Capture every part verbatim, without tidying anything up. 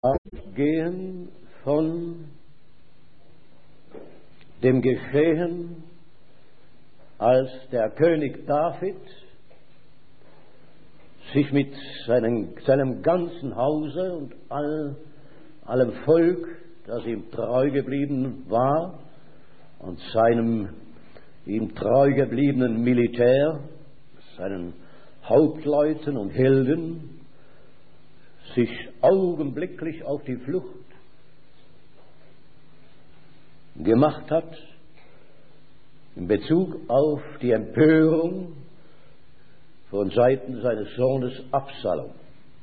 Ausgehen von dem Geschehen, als der König David sich mit seinem, seinem ganzen Hause und all, allem Volk, das ihm treu geblieben war, und seinem ihm treu gebliebenen Militär, seinen Hauptleuten und Helden, sich augenblicklich auf die Flucht gemacht hat in Bezug auf die Empörung von Seiten seines Sohnes Absalom.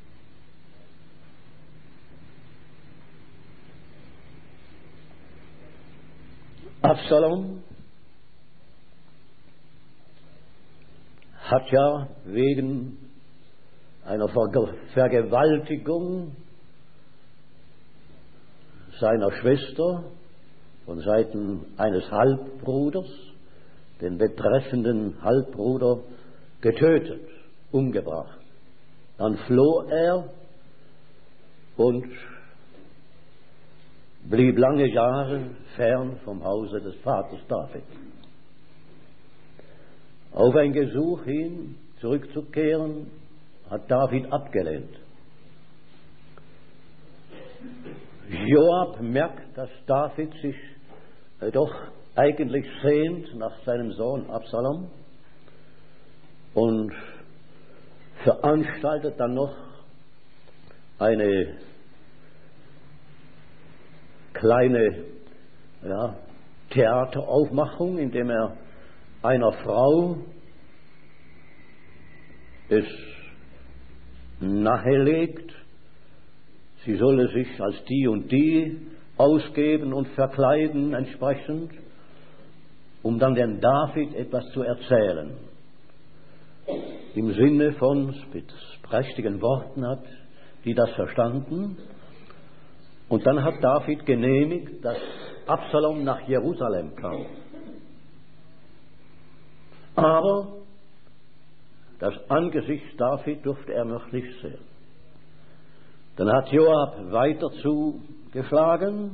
Absalom hat ja wegen einer Vergewaltigung seiner Schwester von Seiten eines Halbbruders den betreffenden Halbbruder getötet, umgebracht. Dann floh er und blieb lange Jahre fern vom Hause des Vaters David. Auf ein Gesuch hin zurückzukehren, hat David abgelehnt. Joab merkt, dass David sich äh, doch eigentlich sehnt nach seinem Sohn Absalom und veranstaltet dann noch eine kleine ja, Theateraufmachung, indem er einer Frau es nahelegt, sie solle sich als die und die ausgeben und verkleiden entsprechend, um dann dem David etwas zu erzählen. Im Sinne von, mit prächtigen Worten hat die das verstanden. Und dann hat David genehmigt, dass Absalom nach Jerusalem kam. Aber das Angesicht David durfte er noch nicht sehen. Dann hat Joab weiter zugeschlagen.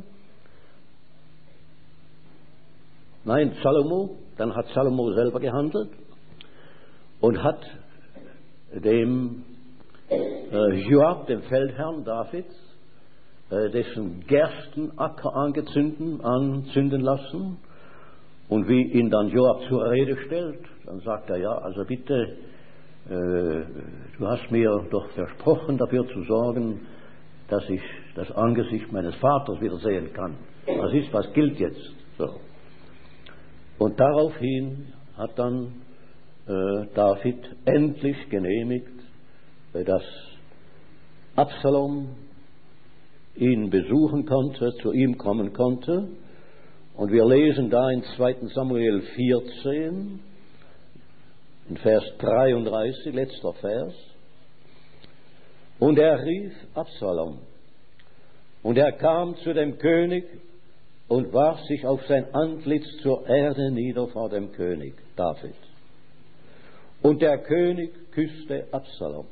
Nein, Salomo. Dann hat Salomo selber gehandelt und hat dem äh, Joab, dem Feldherrn Davids, äh, dessen Gerstenacker angezünden, anzünden lassen. Und wie ihn dann Joab zur Rede stellt, dann sagt er, ja, also bitte, äh, du hast mir doch versprochen, dafür zu sorgen, dass ich das Angesicht meines Vaters wieder sehen kann. Was ist, was gilt jetzt? So. Und daraufhin hat dann äh, David endlich genehmigt, äh, dass Absalom ihn besuchen konnte, zu ihm kommen konnte. Und wir lesen da in zweiter Samuel vierzehn, in Vers dreiunddreißig, letzter Vers. Und er rief Absalom, und er kam zu dem König und warf sich auf sein Antlitz zur Erde nieder vor dem König David. Und der König küsste Absalom.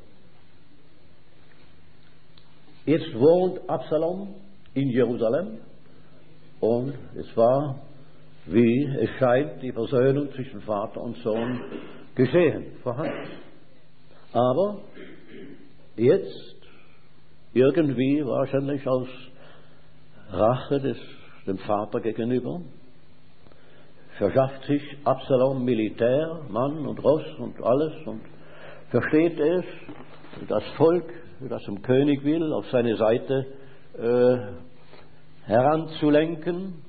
Jetzt wohnt Absalom in Jerusalem. Und es war, wie es scheint, die Versöhnung zwischen Vater und Sohn geschehen, vorhanden. Aber jetzt, irgendwie wahrscheinlich aus Rache des, dem Vater gegenüber, verschafft sich Absalom Militär, Mann und Ross und alles und versteht es, das Volk, das zum König will, auf seine Seite äh, heranzulenken.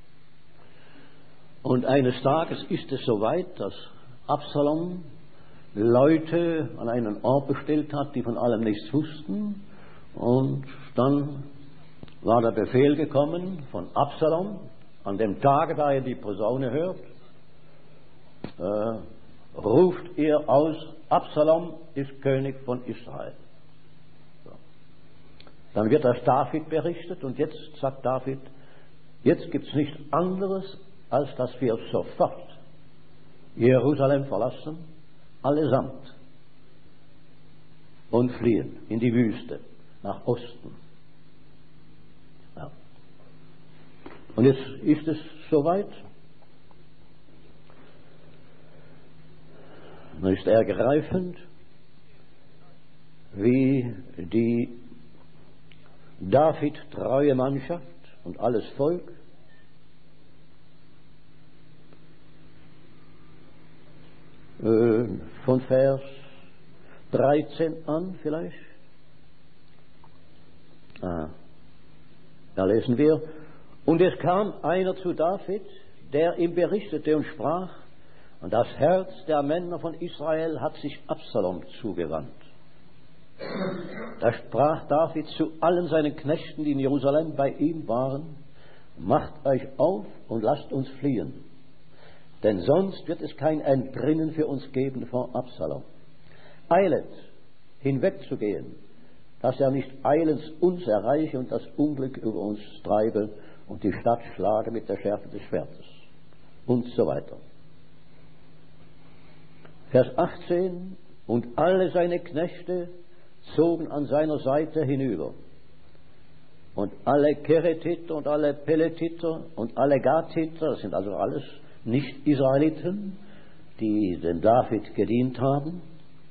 Und eines Tages ist es soweit, dass Absalom Leute an einen Ort bestellt hat, die von allem nichts wussten. Und dann war der Befehl gekommen von Absalom, an dem Tage, da er die Posaune hört, äh, ruft ihr aus, Absalom ist König von Israel. Dann wird das David berichtet und jetzt sagt David, jetzt gibt es nichts anderes, als dass wir sofort Jerusalem verlassen, allesamt, und fliehen in die Wüste nach Osten. Und jetzt ist es soweit. Dann ist ergreifend, wie die David-treue Mannschaft und alles Volk äh, von Vers dreizehn an vielleicht. Ah, da lesen wir: Und es kam einer zu David, der ihm berichtete und sprach: Und das Herz der Männer von Israel hat sich Absalom zugewandt. Da sprach David zu allen seinen Knechten, die in Jerusalem bei ihm waren: Macht euch auf und lasst uns fliehen, denn sonst wird es kein Entrinnen für uns geben vor Absalom. Eilet, hinwegzugehen, dass er nicht eilends uns erreiche und das Unglück über uns treibe und die Stadt schlage mit der Schärfe des Schwertes. Und so weiter. Vers achtzehn: Und alle seine Knechte zogen an seiner Seite hinüber. Und alle Keretiter und alle Peletiter und alle Gatiter, das sind also alles Nicht-Israeliten, die dem David gedient haben.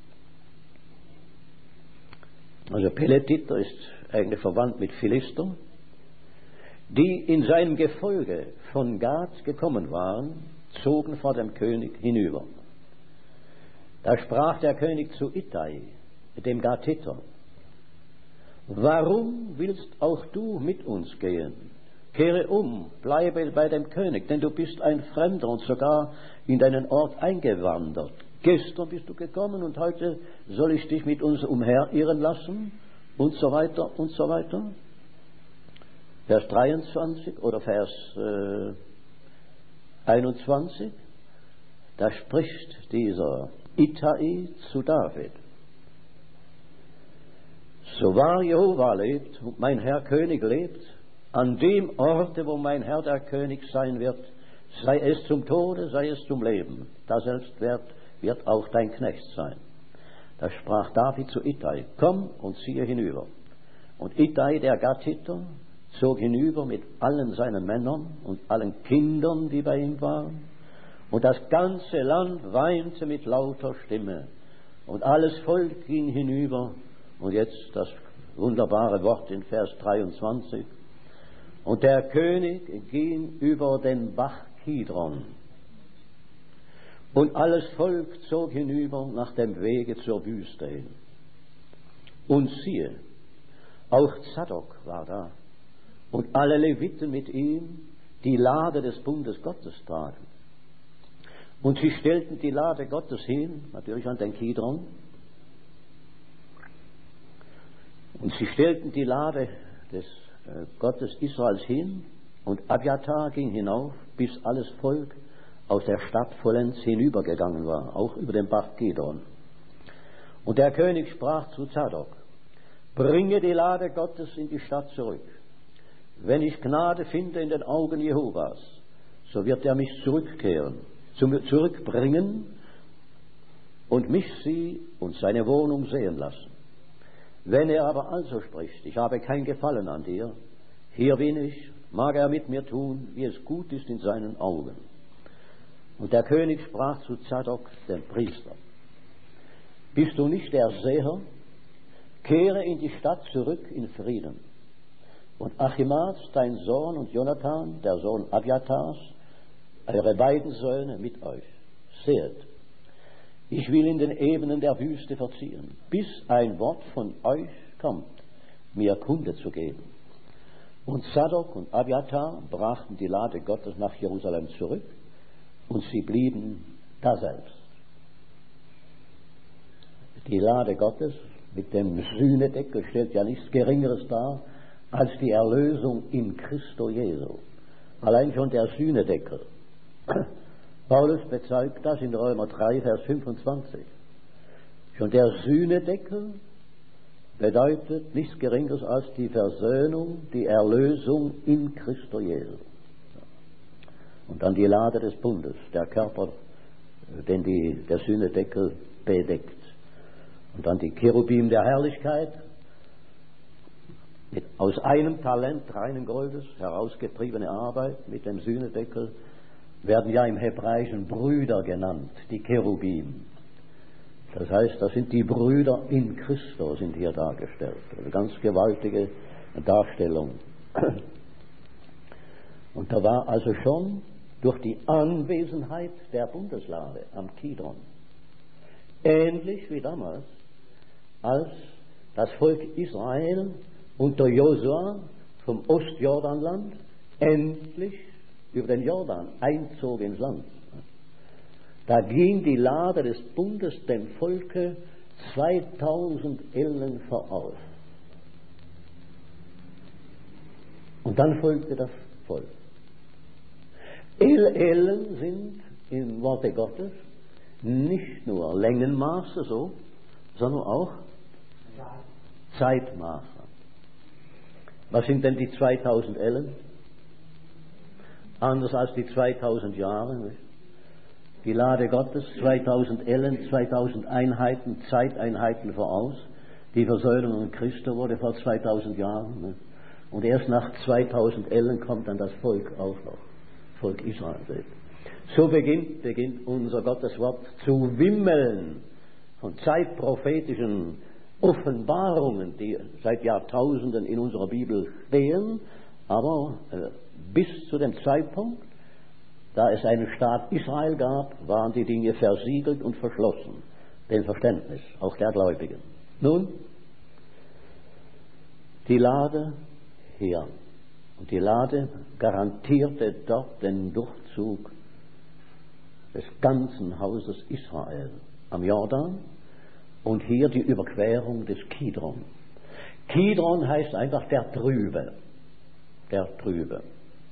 Also Peletiter ist eigentlich verwandt mit Philister, die in seinem Gefolge von Gad gekommen waren, zogen vor dem König hinüber. Da sprach der König zu Ittai, dem Gatiter: Warum willst auch du mit uns gehen? Kehre um, bleibe bei dem König, denn du bist ein Fremder und sogar in deinen Ort eingewandert. Gestern bist du gekommen und heute soll ich dich mit uns umherirren lassen, und so weiter und so weiter. Vers dreiundzwanzig oder Vers äh, einundzwanzig, da spricht dieser Ittai zu David: So wahr Jehova lebt und mein Herr König lebt, an dem Orte, wo mein Herr der König sein wird, sei es zum Tode, sei es zum Leben, da selbst wird, wird auch dein Knecht sein. Da sprach David zu Ittai: Komm und ziehe hinüber. Und Ittai, der Gatiter, zog hinüber mit allen seinen Männern und allen Kindern, die bei ihm waren. Und das ganze Land weinte mit lauter Stimme. Und alles Volk ging hinüber. Und jetzt das wunderbare Wort in Vers dreiundzwanzig. Und der König ging über den Bach Kidron. Und alles Volk zog hinüber nach dem Wege zur Wüste hin. Und siehe, auch Zadok war da. Und alle Leviten mit ihm, die Lade des Bundes Gottes tragen. Und sie stellten die Lade Gottes hin, natürlich an den Kidron. Und sie stellten die Lade des äh, Gottes Israels hin, und Abiathar ging hinauf, bis alles Volk aus der Stadt vollends hinübergegangen war, auch über den Bach Kidron. Und der König sprach zu Zadok: Bringe die Lade Gottes in die Stadt zurück. Wenn ich Gnade finde in den Augen Jehovas, so wird er mich zurückkehren, zurückbringen und mich sie und seine Wohnung sehen lassen. Wenn er aber also spricht: Ich habe kein Gefallen an dir, hier bin ich, mag er mit mir tun, wie es gut ist in seinen Augen. Und der König sprach zu Zadok, dem Priester: Bist du nicht der Seher? Kehre in die Stadt zurück in Frieden. Und Achimaaz, dein Sohn, und Jonathan, der Sohn Abiathars, eure beiden Söhne mit euch. Seht, ich will in den Ebenen der Wüste verziehen, bis ein Wort von euch kommt, mir Kunde zu geben. Und Zadok und Abiathar brachten die Lade Gottes nach Jerusalem zurück, und sie blieben daselbst. Die Lade Gottes mit dem Sühnedeckel stellt ja nichts Geringeres dar als die Erlösung in Christo Jesu. Allein schon der Sühnedeckel. Paulus bezeugt das in Römer drei, Vers fünfundzwanzig. Schon der Sühnedeckel bedeutet nichts Geringeres als die Versöhnung, die Erlösung in Christo Jesu. Und dann die Lade des Bundes, der Körper, den die, der Sühnedeckel bedeckt. Und dann die Cherubim der Herrlichkeit mit aus einem Talent reinen Goldes herausgetriebene Arbeit mit dem Sühnedeckel werden ja im Hebräischen Brüder genannt, die Cherubim. Das heißt, das sind die Brüder in Christus, sind hier dargestellt. Eine ganz gewaltige Darstellung. Und da war also schon durch die Anwesenheit der Bundeslade am Kidron, ähnlich wie damals, als das Volk Israel unter Josua vom Ostjordanland endlich über den Jordan einzog ins Land. Da ging die Lade des Bundes dem Volke zweitausend Ellen voraus. Und dann folgte das Volk. Ellen sind im Worte Gottes nicht nur Längenmaße so, sondern auch Zeitmaße. Was sind denn die zweitausend Ellen? Anders als die zweitausend Jahre. Nicht? Die Lade Gottes, zweitausend Ellen, zweitausend Einheiten, Zeiteinheiten voraus. Die Versöhnung Christi wurde vor zweitausend Jahren. Nicht? Und erst nach zweitausend Ellen kommt dann das Volk auch noch. Volk Israel. So beginnt, beginnt unser Gotteswort zu wimmeln von zeitprophetischen Offenbarungen, die seit Jahrtausenden in unserer Bibel stehen, aber äh, bis zu dem Zeitpunkt, da es einen Staat Israel gab, waren die Dinge versiegelt und verschlossen, dem Verständnis auch der Gläubigen. Nun, die Lade hier. Und die Lade garantierte dort den Durchzug des ganzen Hauses Israel am Jordan und hier die Überquerung des Kidron. Kidron heißt einfach der Trübe. Der Trübe.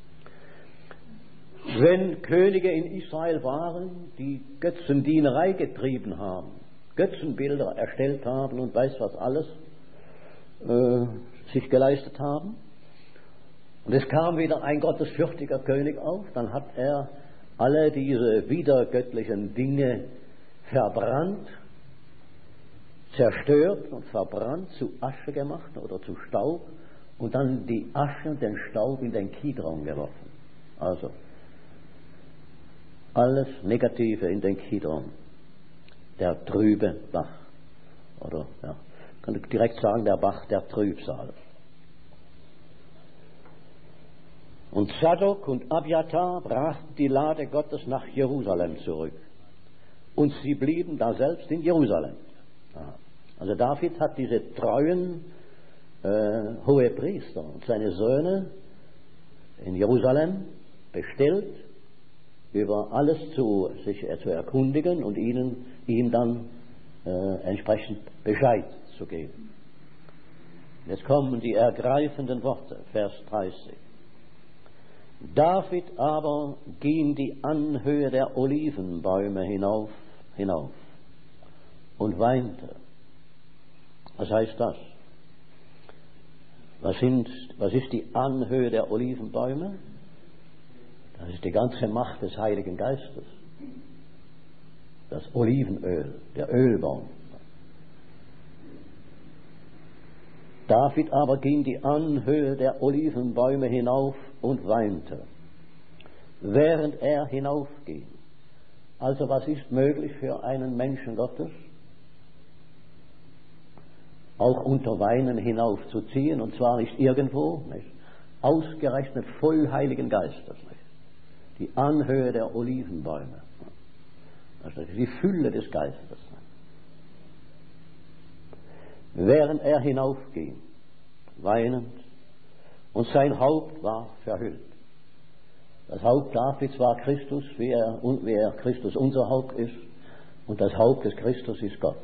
Wenn Könige in Israel waren, die Götzendienerei getrieben haben, Götzenbilder erstellt haben und weiß was alles äh, sich geleistet haben, und es kam wieder ein gottesfürchtiger König auf, dann hat er alle diese widergöttlichen Dinge verbrannt, zerstört und verbrannt, zu Asche gemacht oder zu Staub und dann die Asche und den Staub in den Kidron geworfen. Also alles Negative in den Kidron, der trübe Bach. Oder, ja, kann ich direkt sagen, der Bach der Trübsal. Und Zadok und Abiathar brachten die Lade Gottes nach Jerusalem zurück. Und sie blieben da selbst in Jerusalem. Also David hat diese treuen äh, Hohepriester und seine Söhne in Jerusalem bestellt, über alles zu, sich äh, zu erkundigen und ihnen, ihm dann äh, entsprechend Bescheid zu geben. Jetzt kommen die ergreifenden Worte, Vers dreißig. David aber ging die Anhöhe der Olivenbäume hinauf, hinauf und weinte. Was heißt das? Was, sind, was ist die Anhöhe der Olivenbäume? Das ist die ganze Macht des Heiligen Geistes. Das Olivenöl, der Ölbaum. David aber ging die Anhöhe der Olivenbäume hinauf und weinte, während er hinaufging. Also was ist möglich für einen Menschen Gottes? Auch unter Weinen hinaufzuziehen, und zwar nicht irgendwo, nicht? Ausgerechnet voll Heiligen Geistes. Nicht? Die Anhöhe der Olivenbäume. Also die Fülle des Geistes. Während er hinaufging, weinend, und sein Haupt war verhüllt. Das Haupt Davids war Christus, wie er, wie er Christus unser Haupt ist, und das Haupt des Christus ist Gott.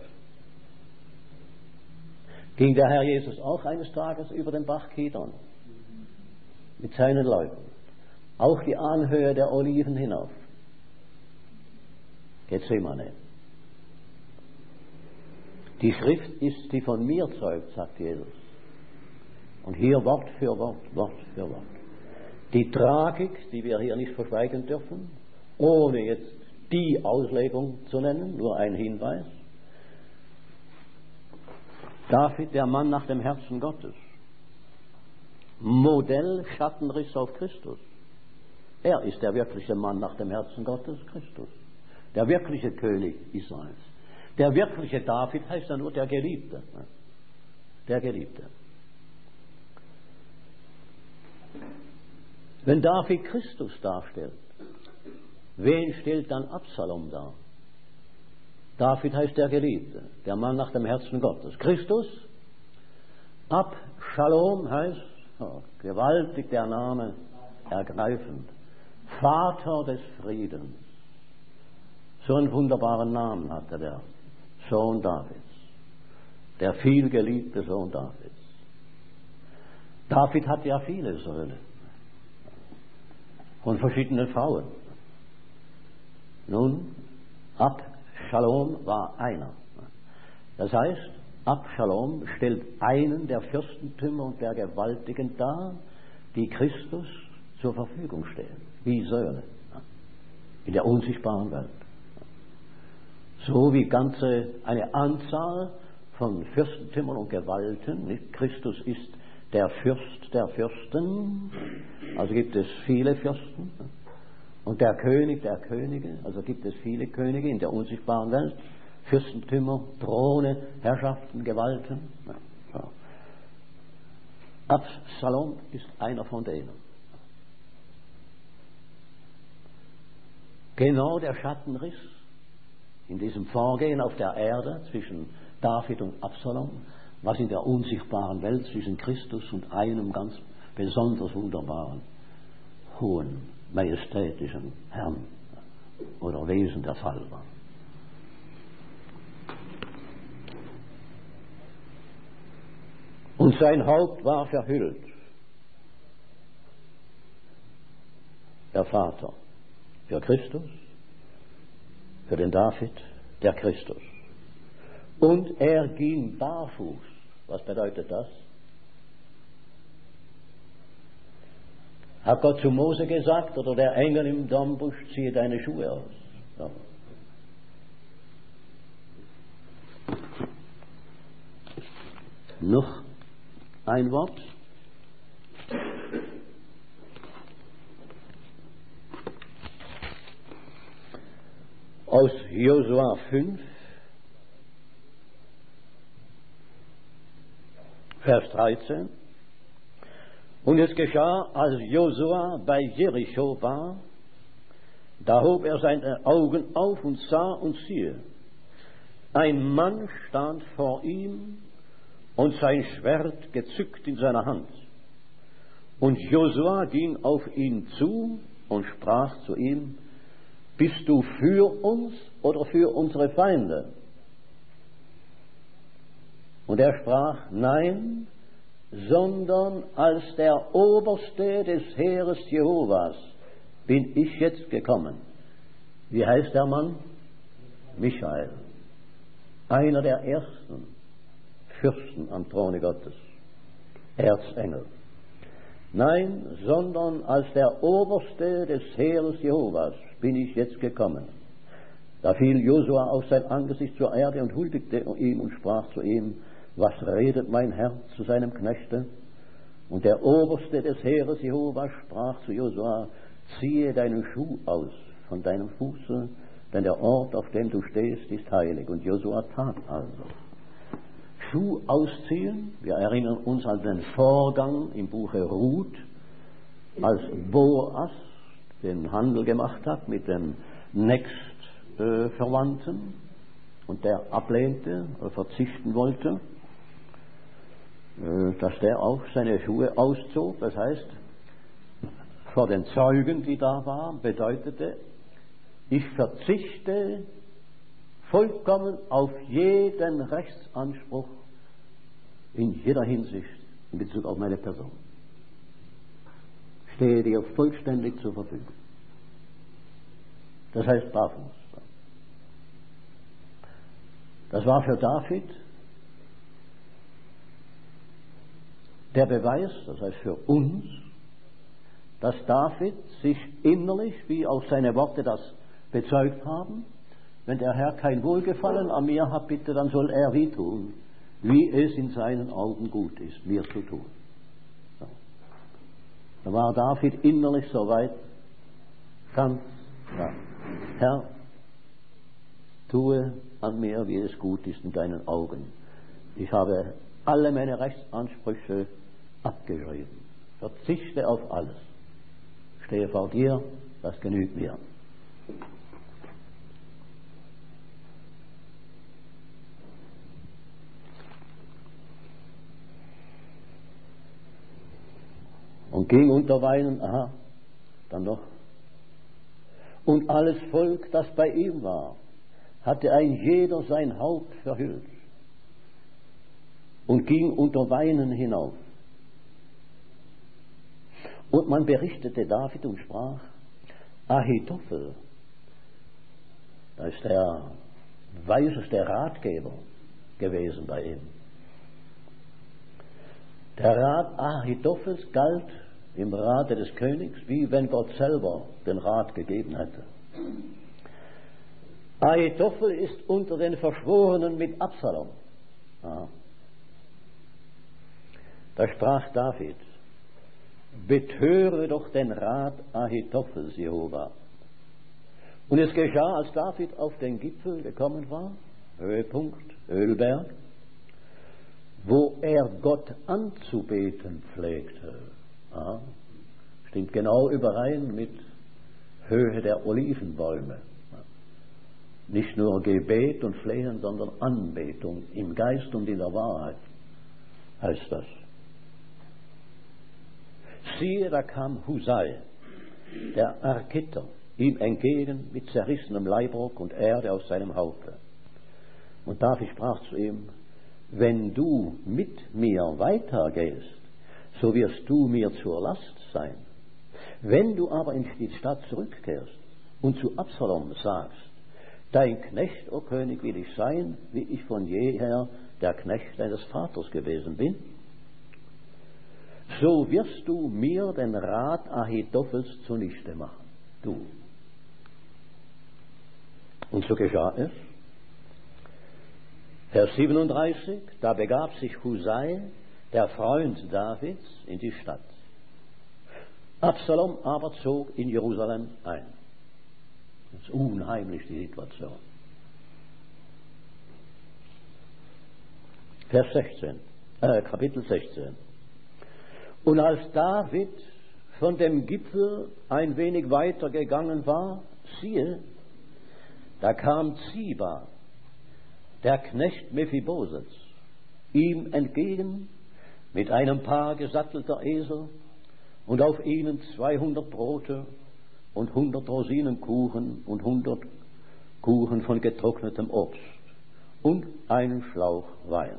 Ging der Herr Jesus auch eines Tages über den Bach Kidron mit seinen Leuten, auch die Anhöhe der Oliven hinauf. Gethsemane. Die Schrift ist, die von mir zeugt, sagt Jesus. Und hier Wort für Wort, Wort für Wort. Die Tragik, die wir hier nicht verschweigen dürfen, ohne jetzt die Auslegung zu nennen, nur ein Hinweis. David, der Mann nach dem Herzen Gottes, Modell Schattenriss auf Christus. Er ist der wirkliche Mann nach dem Herzen Gottes, Christus. Der wirkliche König Israels. Der wirkliche David heißt ja nur der Geliebte. Der Geliebte. Wenn David Christus darstellt, wen stellt dann Absalom dar? David heißt der Geliebte, der Mann nach dem Herzen Gottes. Christus, Absalom heißt, oh, gewaltig der Name, ergreifend, Vater des Friedens. So einen wunderbaren Namen hatte der Sohn Davids, der vielgeliebte Sohn Davids. David hat ja viele Söhne von verschiedenen Frauen. Nun, Absalom war einer. Das heißt, Absalom stellt einen der Fürstentümer und der Gewaltigen dar, die Christus zur Verfügung stehen, wie Söhne in der unsichtbaren Welt. So wie ganze eine Anzahl von Fürstentümern und Gewalten. Nicht? Christus ist der Fürst der Fürsten, also gibt es viele Fürsten. Und der König der Könige, also gibt es viele Könige in der unsichtbaren Welt. Fürstentümer, Throne, Herrschaften, Gewalten. Ja. Absalom ist einer von denen. Genau der Schattenriss in diesem Vorgehen auf der Erde zwischen David und Absalom, was in der unsichtbaren Welt zwischen Christus und einem ganz besonders wunderbaren, hohen, majestätischen Herrn oder Wesen der Fall war. Und sein Haupt war verhüllt. Der Vater für Christus, für den David, der Christus. Und er ging barfuß. Was bedeutet das? Hat Gott zu Mose gesagt, oder der Engel im Dornbusch, ziehe deine Schuhe aus? Ja. Noch ein Wort. Aus Josua fünf, Vers dreizehn. Und es geschah, als Josua bei Jericho war, da hob er seine Augen auf und sah und siehe, ein Mann stand vor ihm und sein Schwert gezückt in seiner Hand. Und Josua ging auf ihn zu und sprach zu ihm, bist du für uns oder für unsere Feinde? Und er sprach, nein, sondern als der Oberste des Heeres Jehovas bin ich jetzt gekommen. Wie heißt der Mann? Michael. Einer der ersten Fürsten am Throne Gottes. Erzengel. Nein, sondern als der Oberste des Heeres Jehovas bin ich jetzt gekommen. Da fiel Josua auf sein Angesicht zur Erde und huldigte ihm und sprach zu ihm, was redet mein Herr zu seinem Knechte? Und der Oberste des Heeres Jehova sprach zu Josua, ziehe deinen Schuh aus von deinem Fuße, denn der Ort, auf dem du stehst, ist heilig. Und Josua tat also. Schuh ausziehen, wir erinnern uns an den Vorgang im Buche Ruth, als Boas den Handel gemacht hat mit dem Nächstverwandten und der ablehnte oder verzichten wollte, dass der auch seine Schuhe auszog. Das heißt, vor den Zeugen, die da waren, bedeutete, ich verzichte vollkommen auf jeden Rechtsanspruch in jeder Hinsicht in Bezug auf meine Person. Stehe dir vollständig zur Verfügung. Das heißt barfuß. Das war für David der Beweis, das heißt für uns, dass David sich innerlich, wie auch seine Worte das bezeugt haben, wenn der Herr kein Wohlgefallen an mir hat, bitte, dann soll er wie tun, wie es in seinen Augen gut ist, mir zu tun. So. Da war David innerlich so weit, ganz klar. Herr, tue an mir, wie es gut ist in deinen Augen. Ich habe alle meine Rechtsansprüche abgeschrieben. Verzichte auf alles. Stehe vor dir, das genügt mir. Und ging unter Weinen, aha, dann noch. Und alles Volk, das bei ihm war, hatte ein jeder sein Haupt verhüllt und ging unter Weinen hinauf. Und man berichtete David und sprach, Ahitophel, das ist der weiseste Ratgeber gewesen bei ihm. Der Rat Ahitophels galt im Rate des Königs, wie wenn Gott selber den Rat gegeben hätte. Ahitophel ist unter den Verschworenen mit Absalom. Ja. Da sprach David, betöre doch den Rat Ahitophels, Jehova. Und es geschah, als David auf den Gipfel gekommen war, Höhepunkt, Ölberg, wo er Gott anzubeten pflegte. Ja, stimmt genau überein mit Höhe der Olivenbäume. Nicht nur Gebet und Flehen, sondern Anbetung im Geist und in der Wahrheit heißt das. Siehe, da kam Husai, der Arkiter, ihm entgegen mit zerrissenem Leibrock und Erde aus seinem Haupte. Und David sprach zu ihm, wenn du mit mir weitergehst, so wirst du mir zur Last sein. Wenn du aber in die Stadt zurückkehrst und zu Absalom sagst, dein Knecht, o König, will ich sein, wie ich von jeher der Knecht deines Vaters gewesen bin, so wirst du mir den Rat Ahitophels zunichte machen, du. Und so geschah es. Vers siebenunddreißig, da begab sich Husai, der Freund Davids, in die Stadt. Absalom aber zog in Jerusalem ein. Das ist unheimlich, die Situation. Vers sechzehn, äh, Kapitel sechzehn. Und als David von dem Gipfel ein wenig weiter gegangen war, siehe, da kam Ziba, der Knecht Mephiboseths, ihm entgegen mit einem Paar gesattelter Esel und auf ihnen zweihundert Brote und hundert Rosinenkuchen und hundert Kuchen von getrocknetem Obst und einen Schlauch Wein.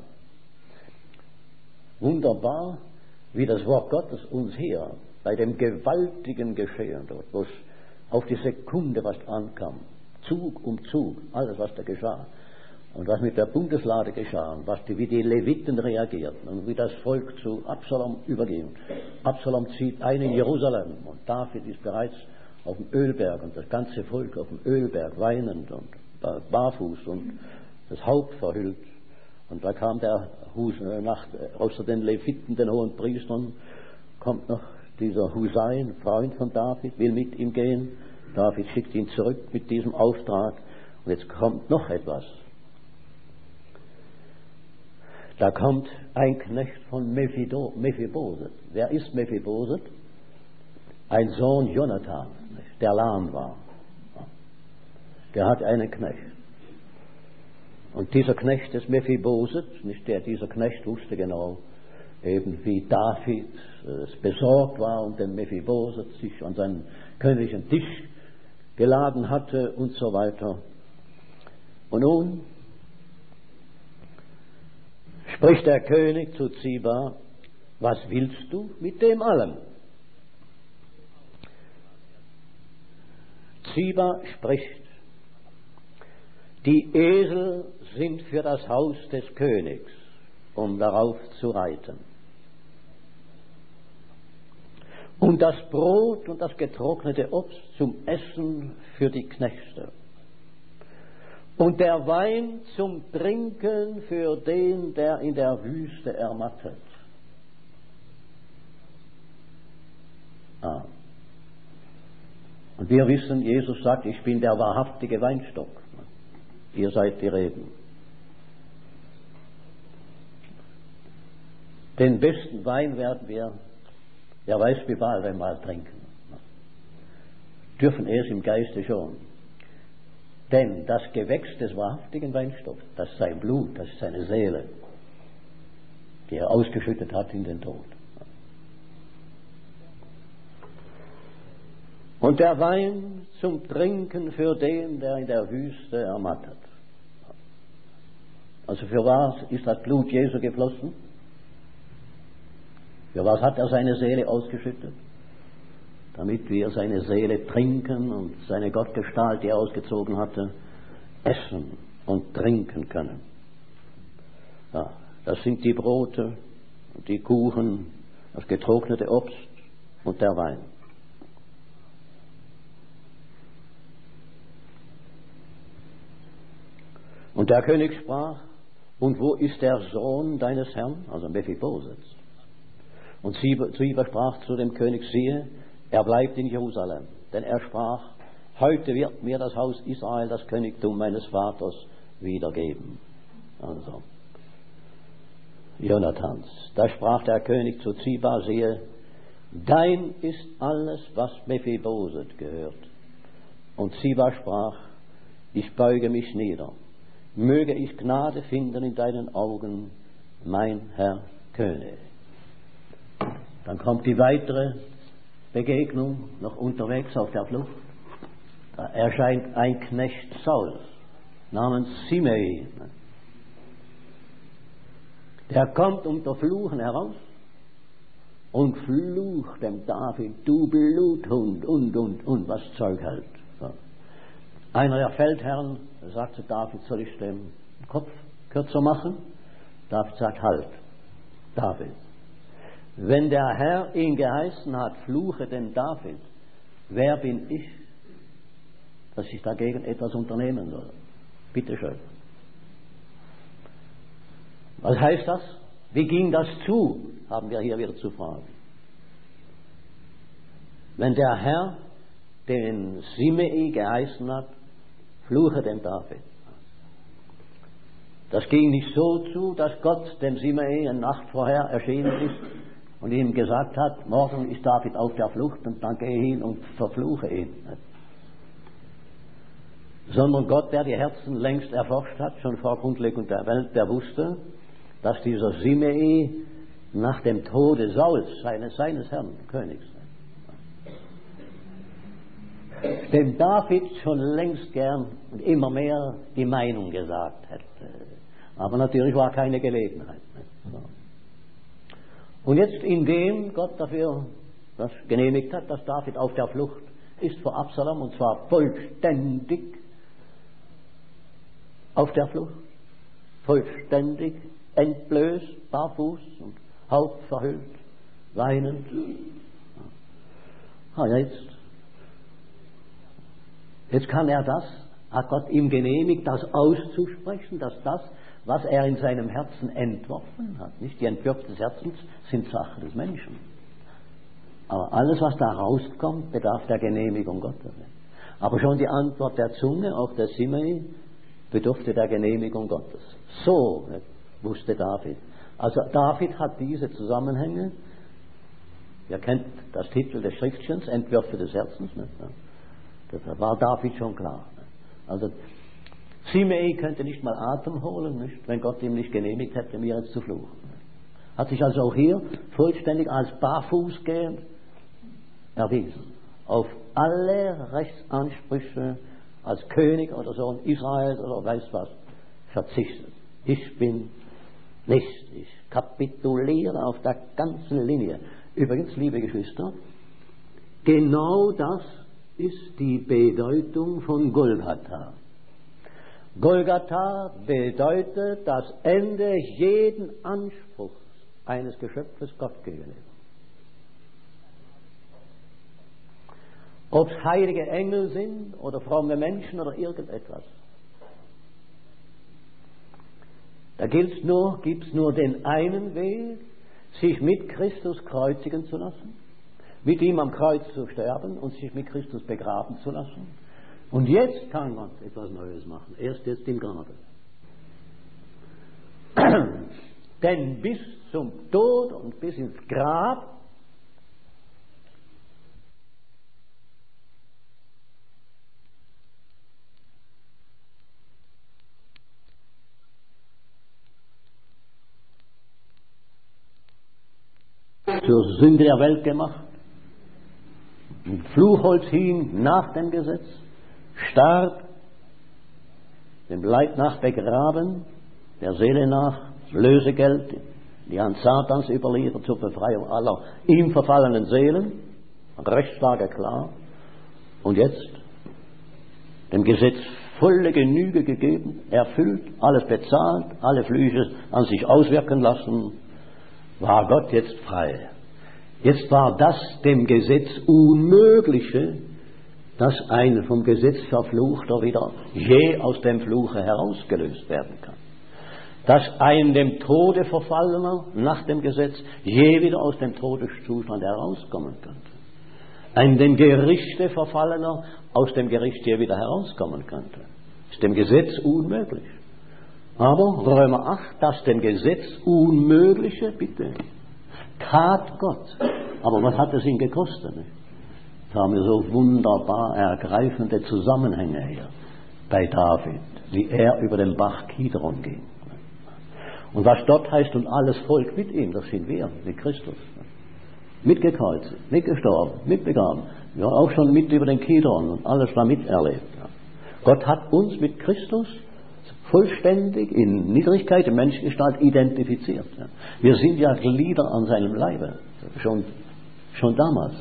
Wunderbar, wie das Wort Gottes uns hier bei dem gewaltigen Geschehen dort, wo es auf die Sekunde fast ankam, Zug um Zug, alles was da geschah, und was mit der Bundeslade geschah, und was die, wie die Leviten reagierten und wie das Volk zu Absalom überging. Absalom zieht ein in Jerusalem und David ist bereits auf dem Ölberg und das ganze Volk auf dem Ölberg weinend und barfuß und das Haupt verhüllt. Und da kam der Hus, nach, außer den Leviten, den hohen Priestern, kommt noch dieser Husai, ein Freund von David, will mit ihm gehen. David schickt ihn zurück mit diesem Auftrag. Und jetzt kommt noch etwas. Da kommt ein Knecht von Mephiboseth. Wer ist Mephiboseth? Ein Sohn Jonathan, der lahm war. Der hat einen Knecht. Und dieser Knecht des Mephiboseth, nicht der, dieser Knecht wusste genau, eben wie David es besorgt war und den Mephiboseth sich an seinen königlichen Tisch geladen hatte und so weiter. Und nun spricht der König zu Ziba, was willst du mit dem allem? Ziba spricht, die Esel sind für das Haus des Königs, um darauf zu reiten. Und das Brot und das getrocknete Obst zum Essen für die Knechte. Und der Wein zum Trinken für den, der in der Wüste ermattet. Ah. Und wir wissen, Jesus sagt, ich bin der wahrhaftige Weinstock. Ihr seid die Reben. Den besten Wein werden wir, wer weiß wie bald einmal trinken. Dürfen es im Geiste schon. Denn das Gewächs des wahrhaftigen Weinstocks, das ist sein Blut, das ist seine Seele, die er ausgeschüttet hat in den Tod. Und der Wein zum Trinken für den, der in der Wüste ermattet. Also für was ist das Blut Jesu geflossen? Für was hat er seine Seele ausgeschüttet? Damit wir seine Seele trinken und seine Gottgestalt, die er ausgezogen hatte, essen und trinken können. Ja, das sind die Brote, die Kuchen, das getrocknete Obst und der Wein. Und der König sprach, und wo ist der Sohn deines Herrn? Also Mephibosheth. Und Ziba sprach zu dem König, siehe, er bleibt in Jerusalem. Denn er sprach, heute wird mir das Haus Israel das Königtum meines Vaters wiedergeben. Also, Jonathans. Da sprach der König zu Ziba, siehe, dein ist alles, was Mephibosheth gehört. Und Ziba sprach, ich beuge mich nieder. Möge ich Gnade finden in deinen Augen, mein Herr König. Dann kommt die weitere Begegnung, noch unterwegs auf der Flucht. Da erscheint ein Knecht Sauls namens Simei. Der kommt unter Fluchen heraus und flucht dem David, du Bluthund und, und, und, was Zeug hält. So. Einer der Feldherren sagt zu David, soll ich den Kopf kürzer machen? David sagt, halt, David. Wenn der Herr ihn geheißen hat, fluche den David, wer bin ich, dass ich dagegen etwas unternehmen soll? Bitte schön. Was heißt das? Wie ging das zu? Haben wir hier wieder zu fragen. Wenn der Herr den Simei geheißen hat, fluche den David. Das ging nicht so zu, dass Gott dem Simei eine Nacht vorher erschienen ist und ihm gesagt hat, morgen ist David auf der Flucht und dann gehe hin und verfluche ihn. Sondern Gott, der die Herzen längst erforscht hat, schon vor Grundlegung der Welt, der wusste, dass dieser Simei nach dem Tode Sauls, seines, seines Herrn, Königs, dem David schon längst gern und immer mehr die Meinung gesagt hätte. Aber natürlich war keine Gelegenheit. So. Und jetzt, indem Gott dafür das genehmigt hat, dass David auf der Flucht ist vor Absalom, und zwar vollständig auf der Flucht, vollständig, entblößt, barfuß und Haupt verhüllt, weinend. Ah, jetzt, jetzt kann er das, hat Gott ihm genehmigt, das auszusprechen, dass das, was er in seinem Herzen entworfen hat, nicht die Entwürfe des Herzens sind Sache des Menschen. Aber alles, was da rauskommt, bedarf der Genehmigung Gottes. Aber schon die Antwort der Zunge, auch der Simei, bedurfte der Genehmigung Gottes. So wusste David. Also David hat diese Zusammenhänge, ihr kennt das Titel des Schriftchens, Entwürfe des Herzens, ne? Das war David schon klar. Also Simei könnte nicht mal Atem holen, nicht, wenn Gott ihm nicht genehmigt hätte, mir jetzt zu fluchen. Hat sich also auch hier vollständig als barfußgehend erwiesen. Auf alle Rechtsansprüche als König oder Sohn Israels oder weiß was verzichtet. Ich bin nicht, ich kapituliere auf der ganzen Linie. Übrigens, liebe Geschwister, genau das ist die Bedeutung von Golgatha. Golgatha bedeutet das Ende jeden Anspruchs eines Geschöpfes Gott gegenüber. Ob es heilige Engel sind oder fromme Menschen oder irgendetwas. Da gibt's nur, gibt's nur den einen Weg, sich mit Christus kreuzigen zu lassen, mit ihm am Kreuz zu sterben und sich mit Christus begraben zu lassen. Und jetzt kann Gott etwas Neues machen. Erst jetzt im Grabe. Denn bis zum Tod und bis ins Grab zur Sünde der Welt gemacht, ein Fluchholz hing nach dem Gesetz, starb, dem Leib nach begraben, der Seele nach Lösegeld, die Hand Satans überliefert zur Befreiung aller ihm verfallenen Seelen, Rechtslage klar, und jetzt dem Gesetz volle Genüge gegeben, erfüllt, alles bezahlt, alle Flüche an sich auswirken lassen, war Gott jetzt frei. Jetzt war das dem Gesetz Unmögliche, dass ein vom Gesetz Verfluchter wieder je aus dem Fluche herausgelöst werden kann. Dass ein dem Tode Verfallener nach dem Gesetz je wieder aus dem Todeszustand herauskommen könnte. Ein dem Gerichte Verfallener aus dem Gericht je wieder herauskommen könnte. Ist dem Gesetz unmöglich. Aber Römer acht, das dem Gesetz Unmögliche, bitte, tat Gott. Aber was hat es ihn gekostet? Nicht? Da haben wir so wunderbar ergreifende Zusammenhänge hier bei David, wie er über den Bach Kidron ging. Und was dort heißt, und alles Volk mit ihm, das sind wir, mit Christus. Mitgekreuzigt, mitgestorben, mitbegraben. Ja, auch schon mit über den Kidron und alles da miterlebt. Gott hat uns mit Christus vollständig in Niedrigkeit, in Menschengestalt identifiziert. Wir sind ja Glieder an seinem Leibe, schon, schon damals.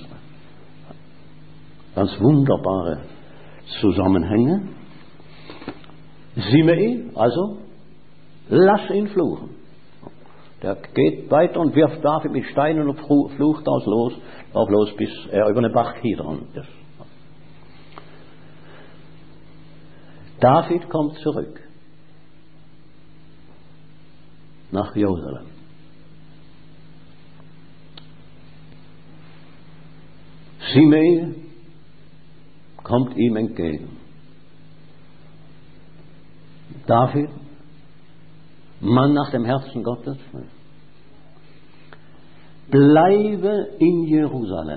Ganz wunderbare Zusammenhänge. Simei, also, lass ihn fluchen. Der geht weiter und wirft David mit Steinen und flucht aus los, auch los, bis er über den Bach Kidron ist. David kommt zurück nach Jerusalem. Simei kommt ihm entgegen. David, Mann nach dem Herzen Gottes, bleibe in Jerusalem.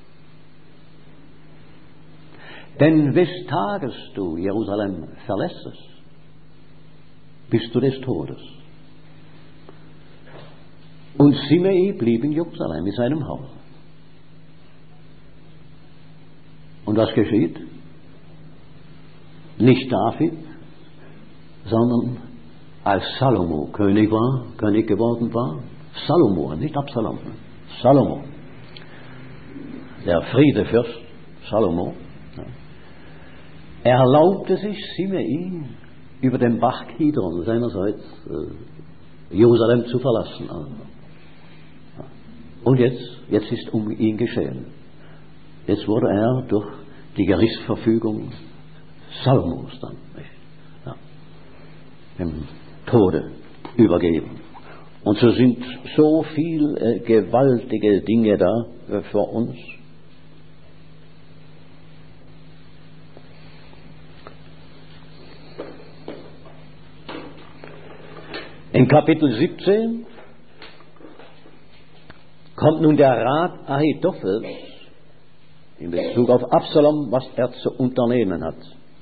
Denn wes Tages du Jerusalem verlässest, bist du des Todes. Und Simei blieb in Jerusalem in seinem Haus. Und was geschieht? Nicht David, sondern als Salomo König war, König geworden war, Salomo, nicht Absalom, Salomo, der Friedefürst Salomo, erlaubte sich Simei über den Bach Kidron seinerseits äh, Jerusalem zu verlassen. Und jetzt, jetzt ist um ihn geschehen. Jetzt wurde er durch die Gerichtsverfügung Salomos dann ja, dem Tode übergeben. Und so sind so viele äh, gewaltige Dinge da äh, für uns. In Kapitel siebzehn kommt nun der Rat Ahitophels in Bezug auf Absalom, was er zu unternehmen hat.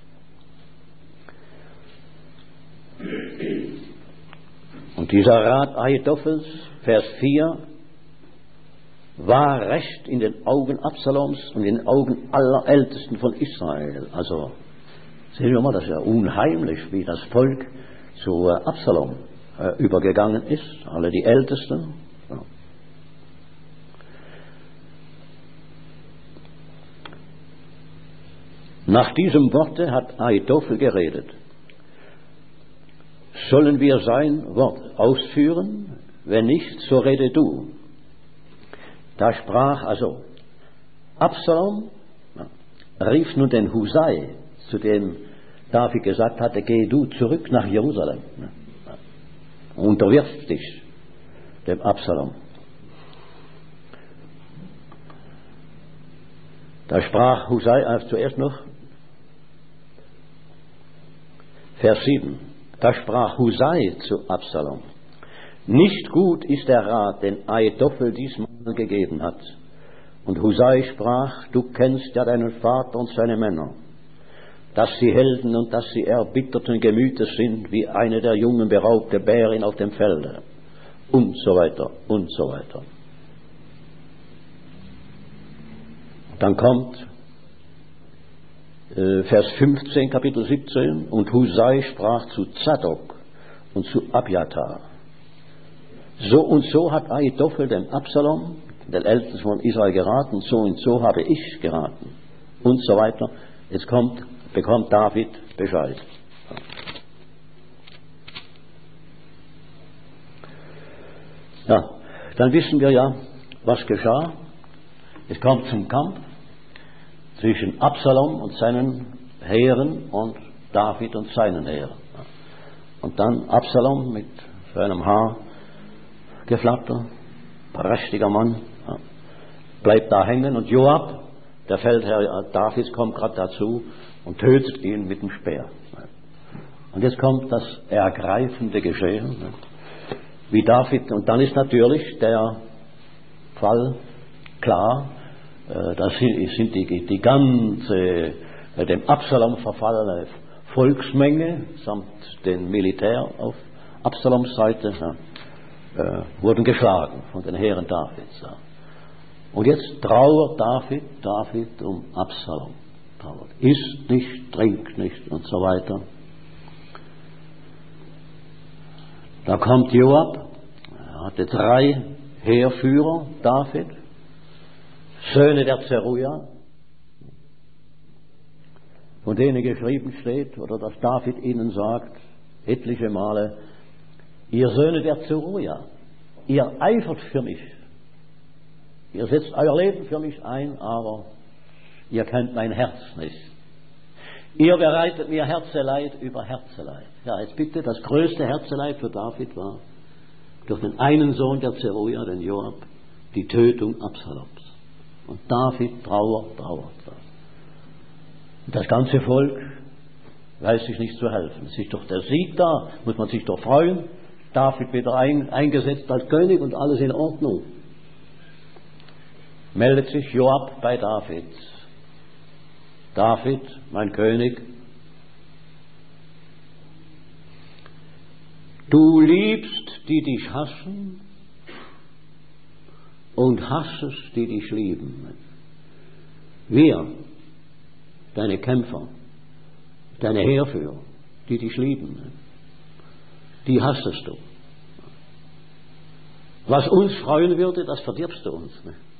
Und dieser Rat Ahitophels, Vers vier, war recht in den Augen Absaloms und in den Augen aller Ältesten von Israel. Also sehen wir mal, das ist ja unheimlich, wie das Volk zu Absalom äh, übergegangen ist, alle die Ältesten. Ja. Nach diesem Worte hat Ahitophel geredet. Sollen wir sein Wort ausführen? Wenn nicht, so rede du. Da sprach also Absalom, ja, rief nun den Husai, zu dem David gesagt hatte, geh du zurück nach Jerusalem. Ja, unterwirf dich dem Absalom. Da sprach Husai, äh, zuerst noch, Vers sieben, da sprach Husai zu Absalom, nicht gut ist der Rat, den Ahitophel diesmal gegeben hat. Und Husai sprach, du kennst ja deinen Vater und seine Männer, dass sie Helden und dass sie erbitterten Gemütes sind, wie eine der jungen beraubte Bärin auf dem Felde, und so weiter, und so weiter. Dann kommt äh, Vers fünfzehn, Kapitel siebzehn, und Husai sprach zu Zadok und zu Abjatar, so und so hat Ahitophel dem Absalom, den Ältesten von Israel, geraten, so und so habe ich geraten, und so weiter. Jetzt kommt, bekommt David Bescheid. Ja, dann wissen wir ja, was geschah. Es kommt zum Kampf zwischen Absalom und seinen Heeren und David und seinen Heeren. Und dann Absalom mit seinem Haargeflatter, prächtiger Mann, ja, bleibt da hängen, und Joab, der Feldherr Davids, kommt gerade dazu und tötet ihn mit dem Speer. Und jetzt kommt das ergreifende Geschehen, wie David, und dann ist natürlich der Fall klar, das sind die, die ganze dem Absalom verfallene Volksmenge samt den Militär auf Absaloms Seite, ja, äh, wurden geschlagen von den Heeren Davids. Ja. Und jetzt trauert David, David um Absalom. Trauert. Isst nicht, trinkt nicht und so weiter. Da kommt Joab, er hatte drei Heerführer, David, Söhne der Zeruja, von denen geschrieben steht, oder dass David ihnen sagt, etliche Male, ihr Söhne der Zeruja, ihr eifert für mich, ihr setzt euer Leben für mich ein, aber ihr kennt mein Herz nicht. Ihr bereitet mir Herzeleid über Herzeleid. Ja, jetzt bitte, das größte Herzeleid für David war durch den einen Sohn der Zeruja, den Joab, die Tötung Absaloms. Und David trauert, trauert. Und das ganze Volk weiß sich nicht zu helfen. Es ist doch der Sieg da, muss man sich doch freuen. David wieder ein, eingesetzt als König und alles in Ordnung. Meldet sich Joab bei David. David, mein König, du liebst, die dich hassen, und hassest, die dich lieben. Wir, deine Kämpfer, deine Heerführer, die dich lieben, die hassest du. Was uns freuen würde, das verdirbst du uns.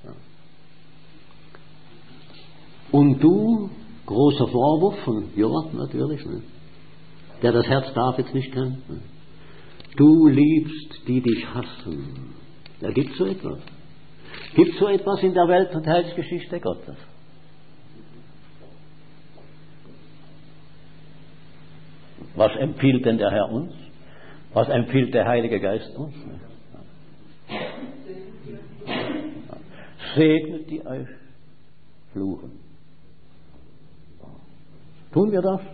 Und du, großer Vorwurf von Joab natürlich, der das Herz Davids nicht kennt, du liebst, die dich hassen. Da gibt es so etwas. Gibt es so etwas in der Welt- und Heilsgeschichte Gottes? Was empfiehlt denn der Herr uns? Was empfiehlt der Heilige Geist uns? Segnet die euch fluchen. Tun wir das?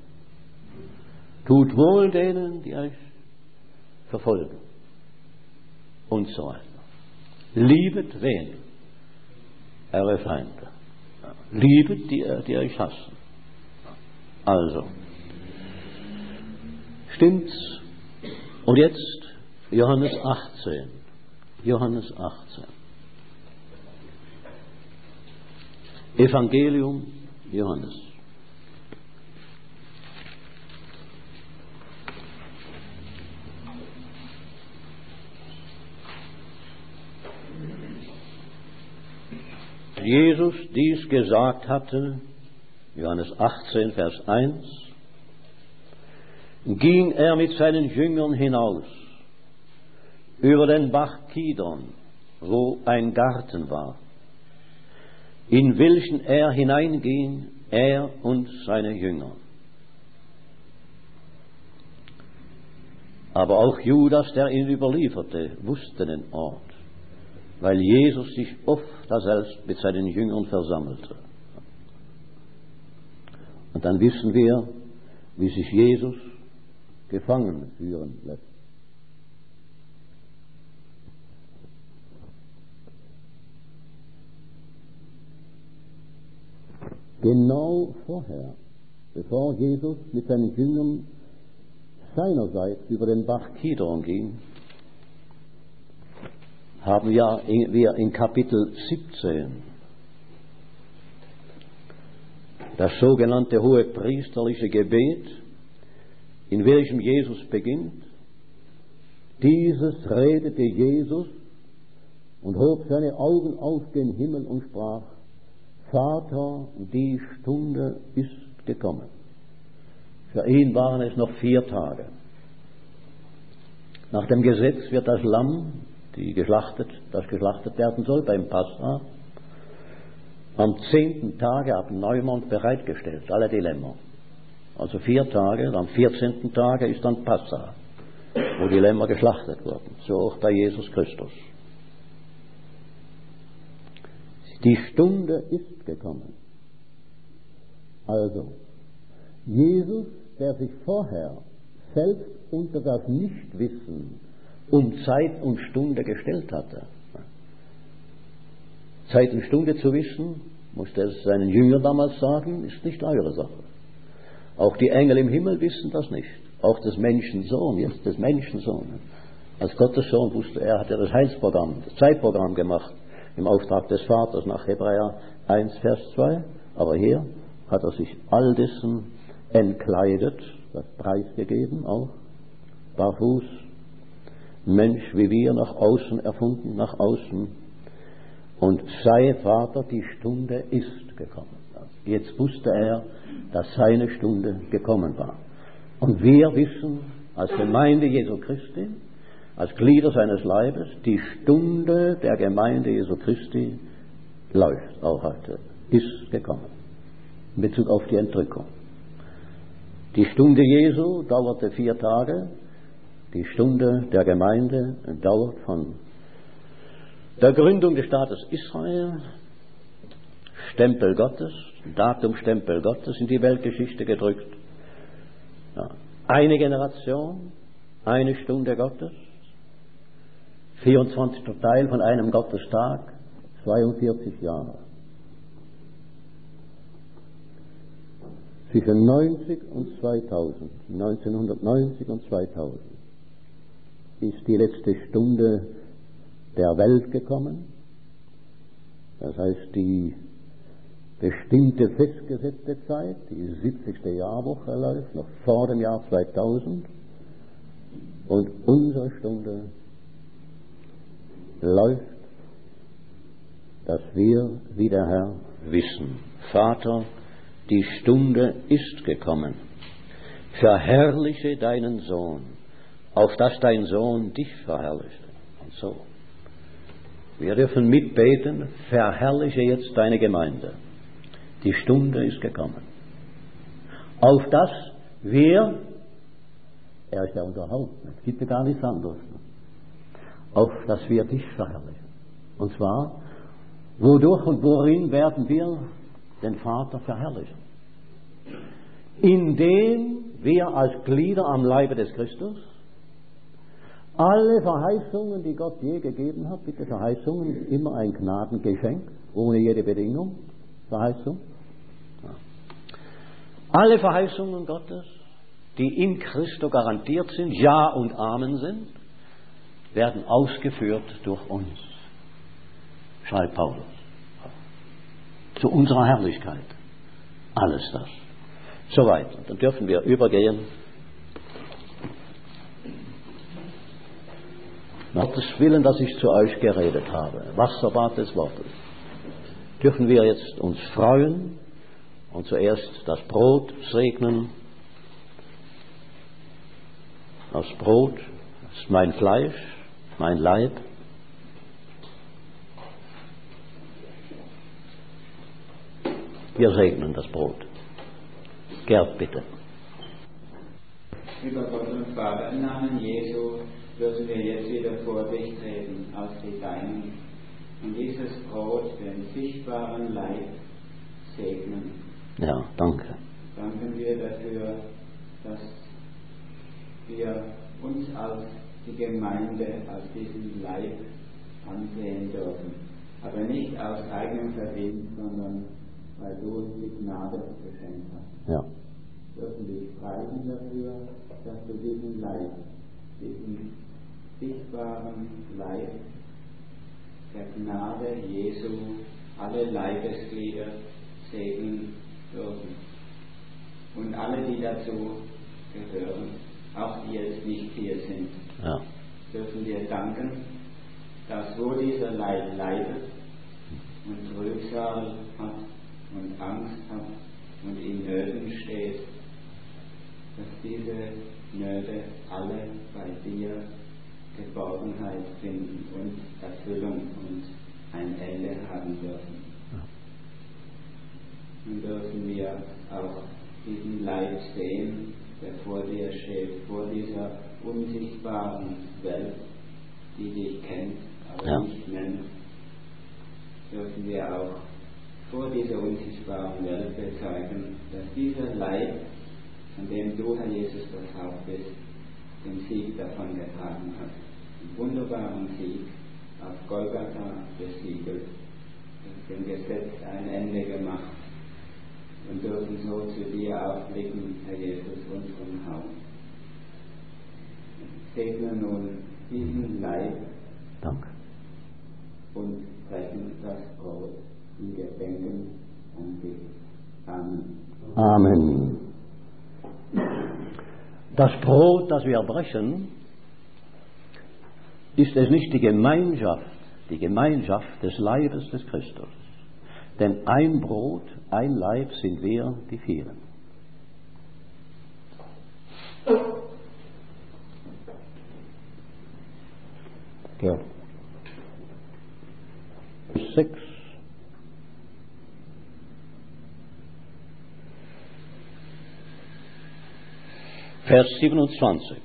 Tut wohl denen, die euch verfolgen. Und so weiter. Liebet wen? Eure Feinde. Liebet die, die euch hassen. Also. Stimmt's? Und jetzt Johannes achtzehn. Johannes achtzehn. Evangelium Johannes. Jesus dies gesagt hatte, Johannes achtzehn, Vers eins, ging er mit seinen Jüngern hinaus über den Bach Kidron, wo ein Garten war, in welchen er hineinging, er und seine Jünger. Aber auch Judas, der ihn überlieferte, wusste den Ort, weil Jesus sich oft daselbst mit seinen Jüngern versammelte. Und dann wissen wir, wie sich Jesus gefangen führen lässt. Genau vorher, bevor Jesus mit seinen Jüngern seinerseits über den Bach Kidron ging, haben wir in Kapitel siebzehn das sogenannte hohepriesterliche Gebet, in welchem Jesus beginnt. Dieses redete Jesus und hob seine Augen auf den Himmel und sprach: Vater, die Stunde ist gekommen. Für ihn waren es noch vier Tage. Nach dem Gesetz wird das Lamm, die geschlachtet, das geschlachtet werden soll beim Passa, am zehnten Tage ab Neumond bereitgestellt, alle die Lämmer. Also vier Tage, am vierzehnten Tage ist dann Passa, wo die Lämmer geschlachtet wurden. So auch bei Jesus Christus. Die Stunde ist gekommen. Also, Jesus, der sich vorher selbst unter das Nichtwissen um Zeit und Stunde gestellt hatte. Zeit und Stunde zu wissen, musste er seinen Jüngern damals sagen, ist nicht eure Sache. Auch die Engel im Himmel wissen das nicht. Auch des Menschensohn, jetzt des Menschensohn. Als Gottes Sohn wusste er, hat er das Heilsprogramm, das Zeitprogramm gemacht, im Auftrag des Vaters nach Hebräer eins, Vers zwei. Aber hier hat er sich all dessen entkleidet, das preisgegeben, auch barfuß, Mensch wie wir, nach außen erfunden, nach außen. Und sei Vater, die Stunde ist gekommen. Jetzt wusste er, dass seine Stunde gekommen war. Und wir wissen als Gemeinde Jesu Christi, als Glieder seines Leibes, die Stunde der Gemeinde Jesu Christi läuft auch heute, ist gekommen. In Bezug auf die Entrückung. Die Stunde Jesu dauerte vier Tage. Die Stunde der Gemeinde dauert von der Gründung des Staates Israel, Stempel Gottes, Datumstempel Gottes in die Weltgeschichte gedrückt. Ja. Eine Generation, eine Stunde Gottes, vierundzwanzigster Teil von einem Gottestag, zweiundvierzig Jahre. Zwischen neunzig und zweitausend, neunzehnhundertneunzig und zweitausend, ist die letzte Stunde der Welt gekommen. Das heißt, die bestimmte festgesetzte Zeit, die siebzigste Jahrwoche läuft, noch vor dem Jahr zweitausend. Und unsere Stunde läuft, dass wir, wie der Herr, wissen: Vater, die Stunde ist gekommen. Verherrliche deinen Sohn, auf dass dein Sohn dich verherrlicht. Und so. Wir dürfen mitbeten: Verherrliche jetzt deine Gemeinde. Die Stunde ist gekommen. Auf dass wir, er ist ja unser Haupt, es gibt ja gar nichts anderes, auf dass wir dich verherrlichen. Und zwar, wodurch und worin werden wir den Vater verherrlichen? Indem wir als Glieder am Leibe des Christus alle Verheißungen, die Gott je gegeben hat, bitte Verheißungen, immer ein Gnadengeschenk, ohne jede Bedingung, Verheißung. Ja. Alle Verheißungen Gottes, die in Christo garantiert sind, Ja und Amen sind, werden ausgeführt durch uns, schreibt Paulus. Zu unserer Herrlichkeit. Alles das. Soweit. Und dann dürfen wir übergehen. Gottes Willen, dass ich zu euch geredet habe. Wasserbad des Wortes. Dürfen wir jetzt uns freuen und zuerst das Brot segnen. Das Brot ist mein Fleisch, mein Leib. Wir segnen das Brot. Gerd, bitte. Über Gott und Vater, im Namen Jesu dürfen wir jetzt wieder vor dich treten, als die Deinen, und dieses Brot, den sichtbaren Leib, segnen. Ja, danke. danken wir dafür, dass wir uns als die Gemeinde, als diesen Leib ansehen dürfen. Aber nicht aus eigenem Verdienst, sondern weil du uns die Gnade geschenkt hast. Ja. Wir dürfen dich preisen dafür, dass du diesen Leib, diesen sichtbaren Leib der Gnade Jesu, alle Leibesglieder segnen dürfen. Und alle, die dazu gehören, auch die jetzt nicht hier sind, Ja. dürfen wir danken, dass wo dieser Leib leidet und Trübsal hat und Angst hat und in Nöten steht, dass diese Nöte alle bei dir Geborgenheit finden und Erfüllung und ein Ende haben dürfen. Nun dürfen wir auch diesen Leib sehen, der vor dir steht, vor dieser unsichtbaren Welt, die dich kennt, aber ja. nicht nennt, dürfen wir auch vor dieser unsichtbaren Welt bezeugen, dass dieser Leib, von dem du, Herr Jesus, das Haupt bist, den Sieg davon getragen hat. Einen wunderbaren Sieg auf Golgatha besiegelt, dem Gesetz ein Ende gemacht und dürfen so zu dir aufblicken, Herr Jesus, unserem Haupt. Segne nun diesen Leib Danke. und brechen das Brot in Gedenken an dich. Amen. Amen. Das Brot, das wir brechen, ist es nicht die Gemeinschaft, die Gemeinschaft des Leibes des Christus. Denn ein Brot, ein Leib sind wir, die vielen. Ja. Sechs. Vers siebenundzwanzig.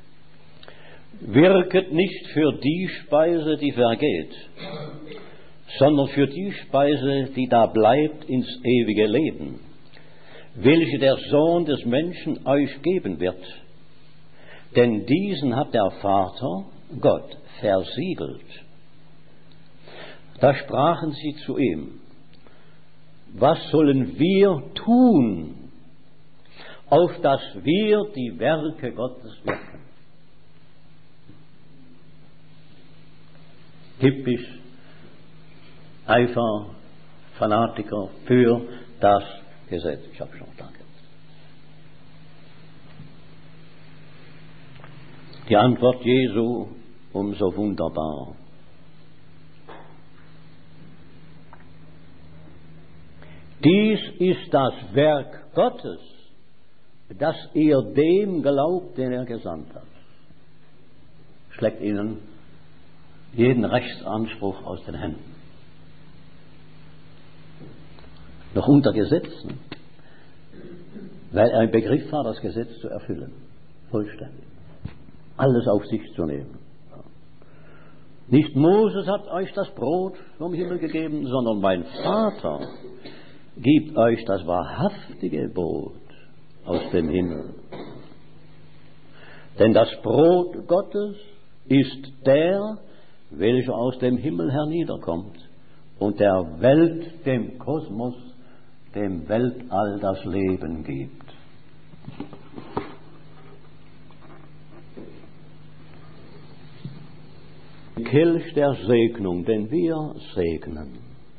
Wirket nicht für die Speise, die vergeht, sondern für die Speise, die da bleibt ins ewige Leben, welche der Sohn des Menschen euch geben wird. Denn diesen hat der Vater, Gott, versiegelt. Da sprachen sie zu ihm: Was sollen wir tun, auf dass wir die Werke Gottes wirken? Typisch Eifer, Fanatiker für das Gesetz. Ich habe schon danke. Die Antwort Jesu umso wunderbar. Dies ist das Werk Gottes, dass ihr dem glaubt, den er gesandt hat. Schlägt ihnen jeden Rechtsanspruch aus den Händen. Noch unter Gesetzen, weil er im Begriff war, das Gesetz zu erfüllen. Vollständig. Alles auf sich zu nehmen. Nicht Moses hat euch das Brot vom Himmel gegeben, sondern mein Vater gibt euch das wahrhaftige Brot aus dem Himmel. Denn das Brot Gottes ist der, welcher aus dem Himmel herniederkommt und der Welt, dem Kosmos, dem Weltall das Leben gibt. Kelch der Segnung, den wir segnen.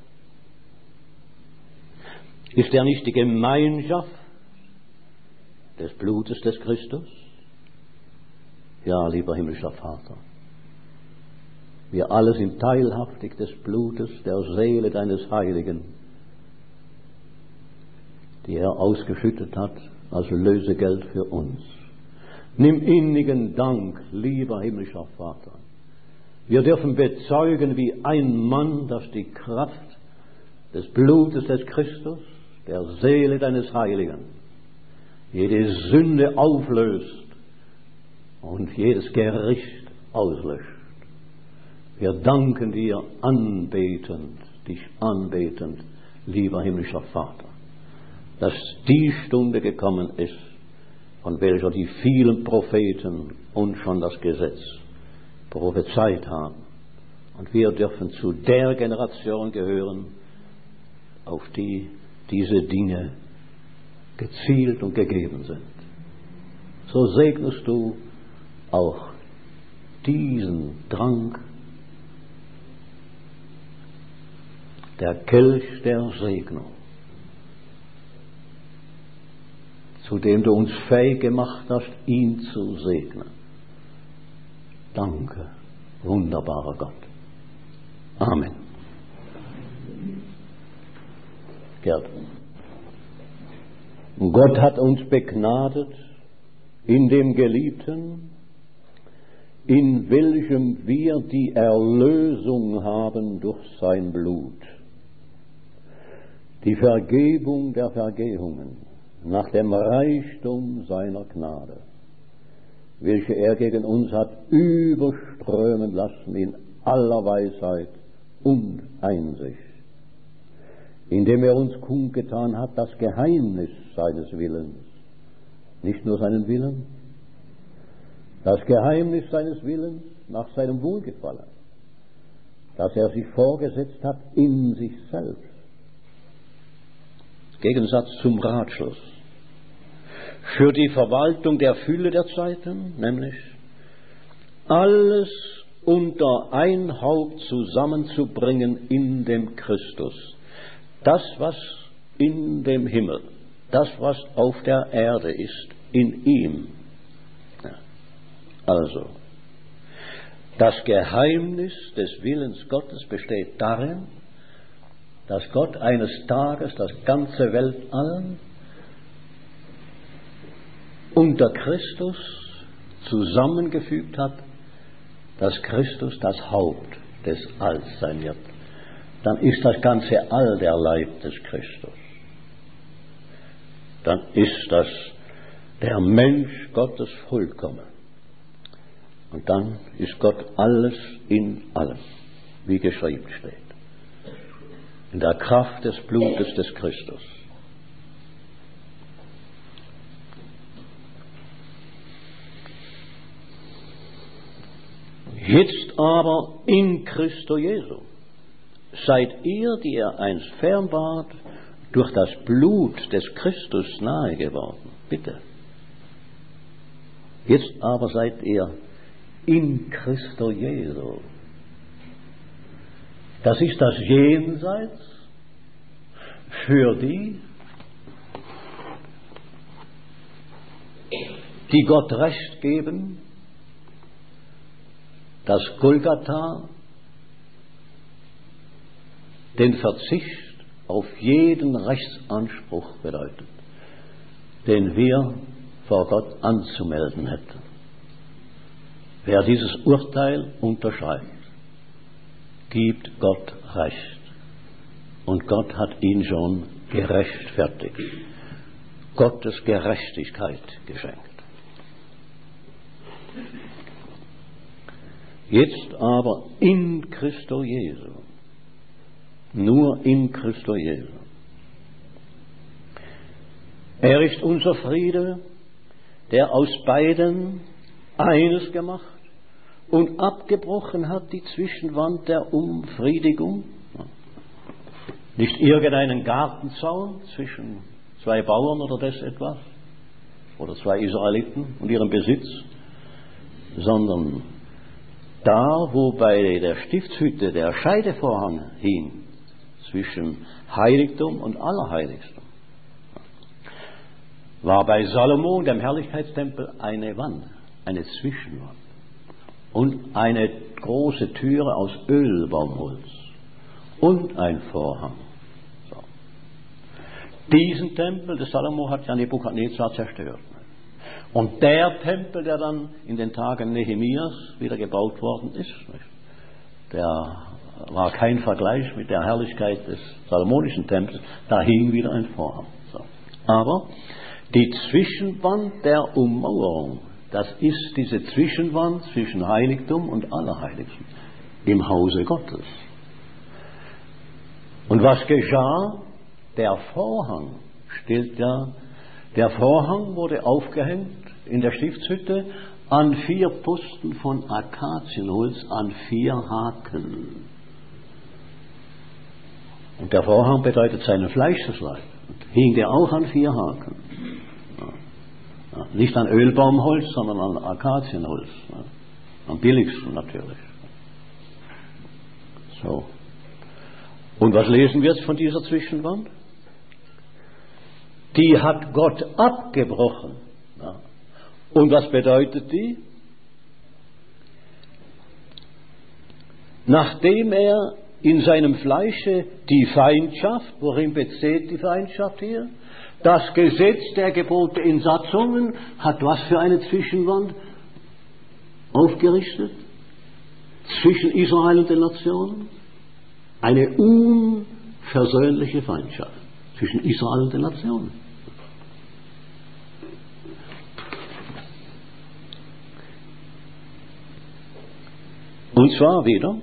Ist er nicht die Gemeinschaft des Blutes des Christus? Ja, lieber himmlischer Vater, wir alle sind teilhaftig des Blutes der Seele deines Heiligen, die er ausgeschüttet hat als Lösegeld für uns. Nimm innigen Dank, lieber himmlischer Vater. Wir dürfen bezeugen wie ein Mann, dass die Kraft des Blutes des Christus, der Seele deines Heiligen, jede Sünde auflöst und jedes Gericht auslöscht. Wir danken dir anbetend, dich anbetend, lieber himmlischer Vater. dass die Stunde gekommen ist, von welcher die vielen Propheten und schon das Gesetz prophezeit haben. Und wir dürfen zu der Generation gehören, auf die diese Dinge gezielt und gegeben sind. So segnest du auch diesen Trank, der Kelch der Segnung, zu dem du uns fähig gemacht hast, ihn zu segnen. Danke, wunderbarer Gott. Amen. Gerd. Gott hat uns begnadet in dem Geliebten, in welchem wir die Erlösung haben durch sein Blut, die Vergebung der Vergehungen nach dem Reichtum seiner Gnade, welche er gegen uns hat überströmen lassen in aller Weisheit und Einsicht, indem er uns kundgetan hat das Geheimnis seines Willens, nicht nur seinen Willen, das Geheimnis seines Willens nach seinem Wohlgefallen, das er sich vorgesetzt hat in sich selbst. Gegensatz zum Ratschluss. Für die Verwaltung der Fülle der Zeiten, nämlich alles unter ein Haupt zusammenzubringen in dem Christus. Das, was in dem Himmel, das, was auf der Erde ist, in ihm. Ja. Also, das Geheimnis des Willens Gottes besteht darin, dass Gott eines Tages das ganze Weltall unter Christus zusammengefügt hat, dass Christus das Haupt des Alls sein wird. Dann ist das ganze All der Leib des Christus. Dann ist das der Mensch Gottes vollkommen. Und dann ist Gott alles in allem, wie geschrieben steht. In der Kraft des Blutes des Christus. Jetzt aber in Christo Jesu seid ihr, die ihr einst fern wart, durch das Blut des Christus nahe geworden. Bitte. Jetzt aber seid ihr in Christo Jesu. Das ist das Jenseits für die, die Gott Recht geben, dass Golgatha den Verzicht auf jeden Rechtsanspruch bedeutet, den wir vor Gott anzumelden hätten. Wer dieses Urteil unterschreibt, gibt Gott Recht. Und Gott hat ihn schon gerechtfertigt. Gottes Gerechtigkeit geschenkt. Jetzt aber in Christo Jesu. Nur in Christo Jesu. Er ist unser Friede, der aus beiden eines gemacht und abgebrochen hat die Zwischenwand der Umfriedigung. Nicht irgendeinen Gartenzaun zwischen zwei Bauern oder das etwas, oder zwei Israeliten und ihrem Besitz, sondern da, wo bei der Stiftshütte der Scheidevorhang hing, zwischen Heiligtum und Allerheiligstum, war bei Salomo, dem Herrlichkeitstempel, eine Wand, eine Zwischenwand und eine große Türe aus Ölbaumholz und ein Vorhang. So. Diesen Tempel des Salomo hat ja Nebukadnezar zerstört. Und der Tempel, der dann in den Tagen Nehemias wieder gebaut worden ist, der war kein Vergleich mit der Herrlichkeit des salomonischen Tempels, da hing wieder ein Vorhang. So. Aber die Zwischenwand der Ummauerung, das ist diese Zwischenwand zwischen Heiligtum und Allerheiligsten im Hause Gottes. Und was geschah? Der Vorhang steht ja, der Vorhang wurde aufgehängt in der Stiftshütte an vier Posten von Akazienholz, an vier Haken. Und der Vorhang bedeutet seinen Fleischesleib. Hing der auch an vier Haken. Ja. Ja, nicht an Ölbaumholz, sondern an Akazienholz. Ja. Am billigsten natürlich. So. Und was lesen wir jetzt von dieser Zwischenwand? Die hat Gott abgebrochen. Ja. Und was bedeutet die? Nachdem er in seinem Fleische die Feindschaft, worin besteht die Feindschaft hier? Das Gesetz der Gebote in Satzungen hat was für eine Zwischenwand aufgerichtet? Zwischen Israel und den Nationen? Eine unversöhnliche Feindschaft zwischen Israel und den Nationen. Und zwar wieder,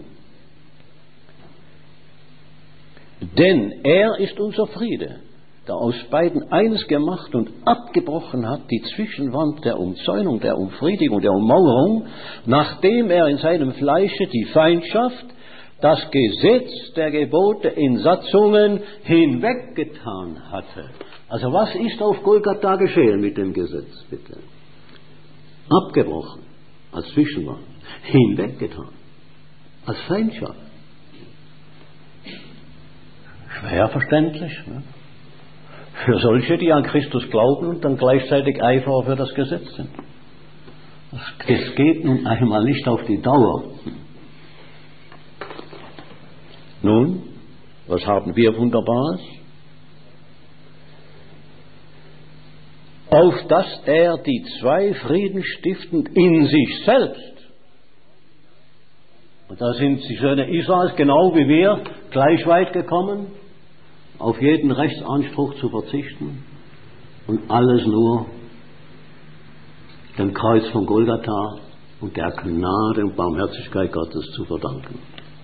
denn er ist unser Friede, der aus beiden eines gemacht und abgebrochen hat die Zwischenwand der Umzäunung, der Umfriedigung, der Ummauerung, nachdem er in seinem Fleische die Feindschaft, das Gesetz der Gebote in Satzungen hinweggetan hatte. Also was ist auf Golgatha geschehen mit dem Gesetz, bitte? Abgebrochen, als Zwischenwand, hinweggetan, als Feindschaft. Schwer verständlich, ne? Für solche, die an Christus glauben und dann gleichzeitig Eifer für das Gesetz sind. Das geht nun einmal nicht auf die Dauer. Nun, was haben wir Wunderbares? Auf dass er die zwei Frieden stiftend in sich selbst, und da sind die Söhne Israels genau wie wir gleich weit gekommen, auf jeden Rechtsanspruch zu verzichten und alles nur dem Kreuz von Golgatha und der Gnade und Barmherzigkeit Gottes zu verdanken.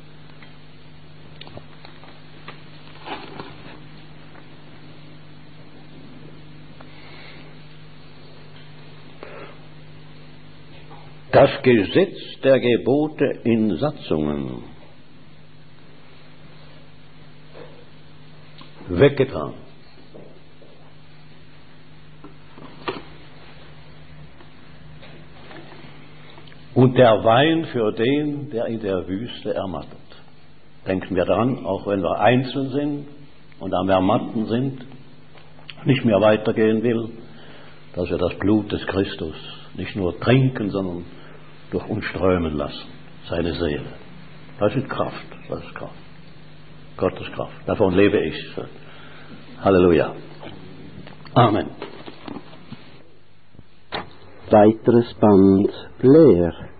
Das Gesetz der Gebote in Satzungen weggetan. Und der Wein für den, der in der Wüste ermattet. Denken wir daran, auch wenn wir einzeln sind und am Ermatten sind, nicht mehr weitergehen will, dass wir das Blut des Christus nicht nur trinken, sondern durch uns strömen lassen, seine Seele. Das ist Kraft, das ist Kraft. Gottes Kraft. Davon lebe ich. Halleluja. Amen. Weiteres Band Blair.